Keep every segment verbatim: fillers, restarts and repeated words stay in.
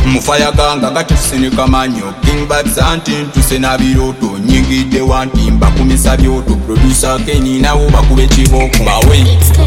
mufaya ganga gatusinika manyo King Vibes anti tusena biroto nyingide wanti mbakumisa byoto producer Kenny nawo bakube kiboko bawe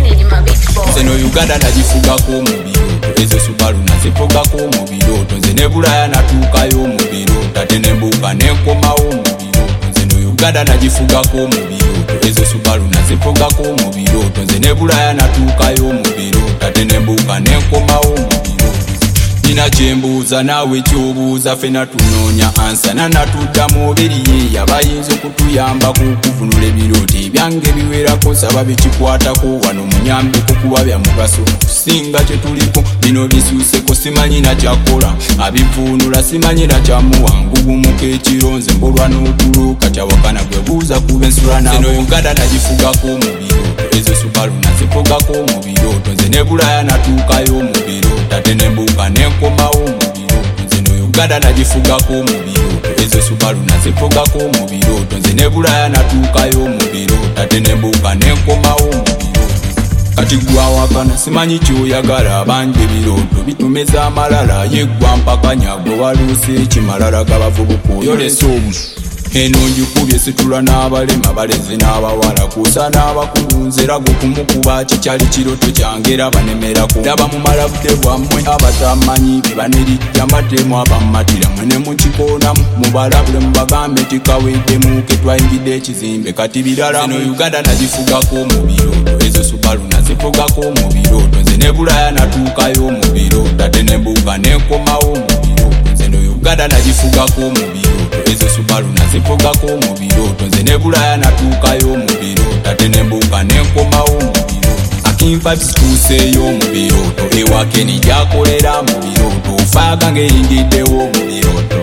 seno Uganda najifugako mu biroto ezo Subaru nazifugako mu biroto nze ne Bulaya natuukayo mu biroto ate ne mbuka nenkomawo mu biroto nze no Uganda najifugako mu biroto ezo Subaru nazifugako mu biroto nze ne Bulaya natuukayo mu biroto ate ne mbuka nenkomawo mu biroto nina kyembuuza naawe kyobuuza fena tunoonya ansa nanatuddamu biriye yabayinza okutuyambako okuvunula ebirooto ebyange biwerako saba bikikwatako wano munyambeko kuba bya mugaso kusinga kye tuliko bino bisuuseko simanyi na kyakola abivuunula simanyi na kyamuwangugumuka ekironze mbolwa n'okuluuka kyawakana gwe buuza kuba ensula nabo eno Uganda nagifugako mu birooto ezo Subaru nazifugako mu birooto nze ne Bulaya natuukayo mu birooto ate ne mbuuka nenkomawo mu birooto nze no Uganda nagifugako mu birooto ezo Subaru nazifugako mu birooto nze ne Bulaya natuukayo mu birooto ate ne mbuuka nenkomawo mu birooto kati gwawakana simanyi kyoyagala abange ebirooto bitumeza amalala yeggwa mpaka nyagwe waluuse ekimalala gabavubuka oyolesa obusu eno njikubye situla n'abalema baleze n'abawala kuusa n'abakulu nzera gwe kumukuba kikyali kiroto kyange era banemerako ndaba mumala budde bwammwe abatamanyi bibanerijja mbatemu abammatira mwene mukikoonamu mubalabule mubagambe tikaweddemu ke twayingidde ekizimbe kati birala eno Uganda nagifugako mu birooto ezo Subaru nazifugako mu birooto nze ne Bulaya natuukayo mu birooto ate ne mbuuka nenkomawo mu birooto nze no Uganda nagifugako mu birooto ezo Subaru nazifugako mu birooto nze ne Bulaya natuukayo mu birooto ate ne mbuuka nenkomawo mu birooto King Vibes tuuseeyo mu birooto ewa Kenny gyakolera mu birooto faaga ng'eyingiddewo mu birooto